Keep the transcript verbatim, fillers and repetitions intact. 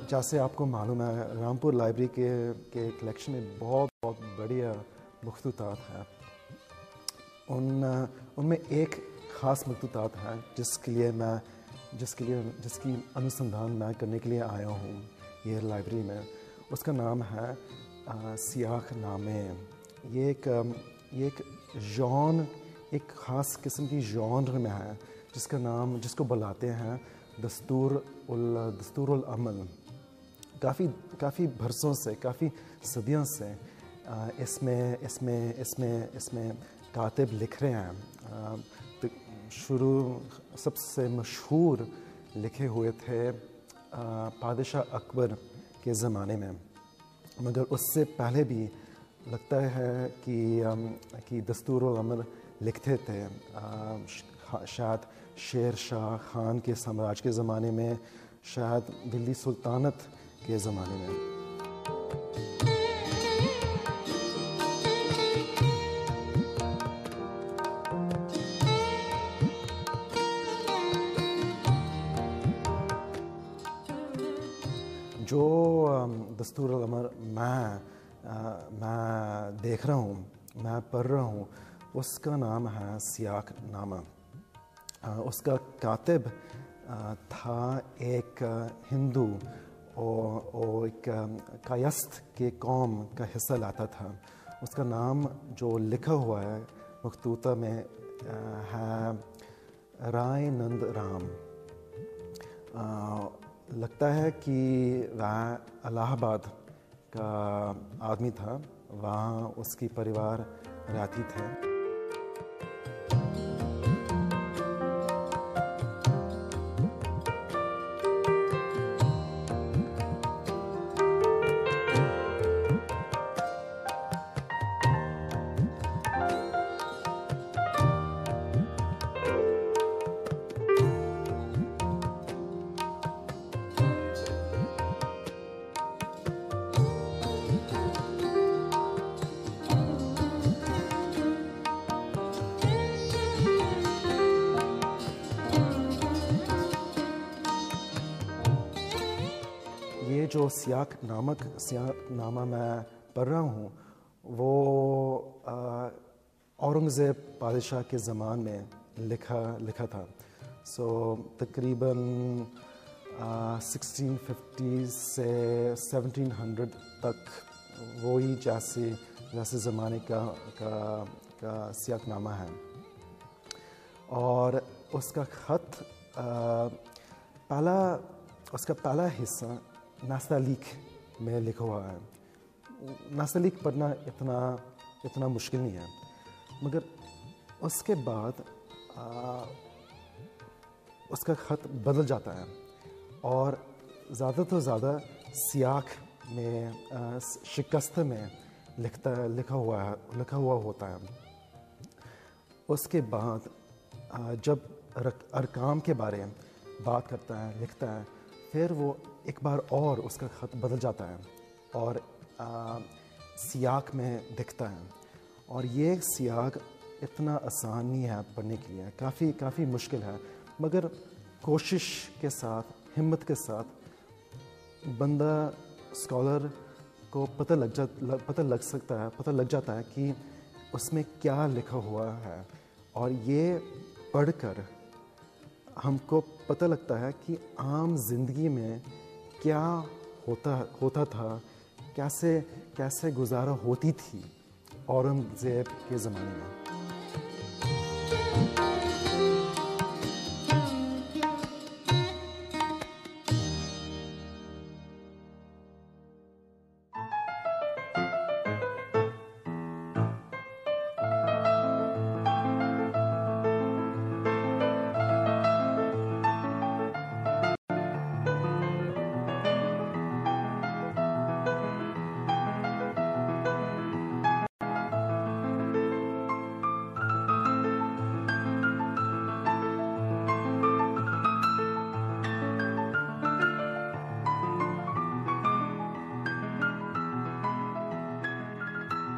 जैसे आपको मालूम है रामपुर लाइब्रेरी के के कलेक्शन में बहुत बहुत बढ़िया मखतूतात हैं। उन उनमें एक ख़ास मखतूतात है जिसके लिए मैं जिसके लिए जिसकी अनुसंधान मैं करने के लिए आया हूँ ये लाइब्रेरी में। उसका नाम है सियाख नामे। ये एक ये एक जॉन एक ख़ास किस्म की जॉनर में है जिसका नाम जिसको बुलाते हैं दस्तूर उल दस्तूर उल अमल। काफ़ी काफ़ी बरसों से काफ़ी सदियों से इसमें इसमें इसमें इसमें कातिब लिख रहे हैं। तो शुरू सबसे मशहूर लिखे हुए थे बादशाह अकबर के ज़माने में, मगर उससे पहले भी लगता है कि कि दस्तूर उल अमल लिखते थे शायद शेर शाह खान के साम्राज्य के ज़माने में, शायद दिल्ली सुल्तानत के ज़माने में। जो दस्तूर उल अमल मैं मैं देख रहा हूँ, मैं पढ़ रहा हूँ, उसका नाम है सियाख नामा। उसका कातिब था एक हिंदू और, और एक कायस्थ के कौम का हिस्सा लाता था। उसका नाम जो लिखा हुआ है मखतूता में है राय नंद राम। आ, लगता है कि वह इलाहाबाद का आदमी था, वहाँ उसकी परिवार रहती थे। ये जो सियाख नामक सियाख नामा मैं पढ़ रहा हूँ वो औरंगज़ेब बादशाह के ज़मान में लिखा लिखा था। सो so, तकरीबन सिक्सटीन फिफ्टी से सेवनटीन हंड्रेड तक वही जैसे जैसे ज़माने का का का सियाख नामा है। और उसका ख़त पहला उसका पहला हिस्सा नास्तालीक में लिखा हुआ है। नास्तालीक पढ़ना इतना इतना मुश्किल नहीं है, मगर उसके बाद आ, उसका ख़त बदल जाता है और ज़्यादा तो ज़्यादा सियाख में आ, शिकस्त में लिखता लिखा हुआ है लिखा हुआ होता है। उसके बाद आ, जब अरकाम के बारे में बात करता है लिखता है, फिर वो एक बार और उसका ख़त बदल जाता है और आ, सियाक में दिखता है। और ये सियाक इतना आसान नहीं है पढ़ने के लिए, काफ़ी काफ़ी मुश्किल है, मगर कोशिश के साथ हिम्मत के साथ बंदा स्कॉलर को पता लग जा पता लग सकता है पता लग जाता है कि उसमें क्या लिखा हुआ है। और ये पढ़कर हमको पता लगता है कि आम ज़िंदगी में क्या होता होता था, कैसे कैसे गुजारा होती थी औरंगज़ेब के ज़माने में।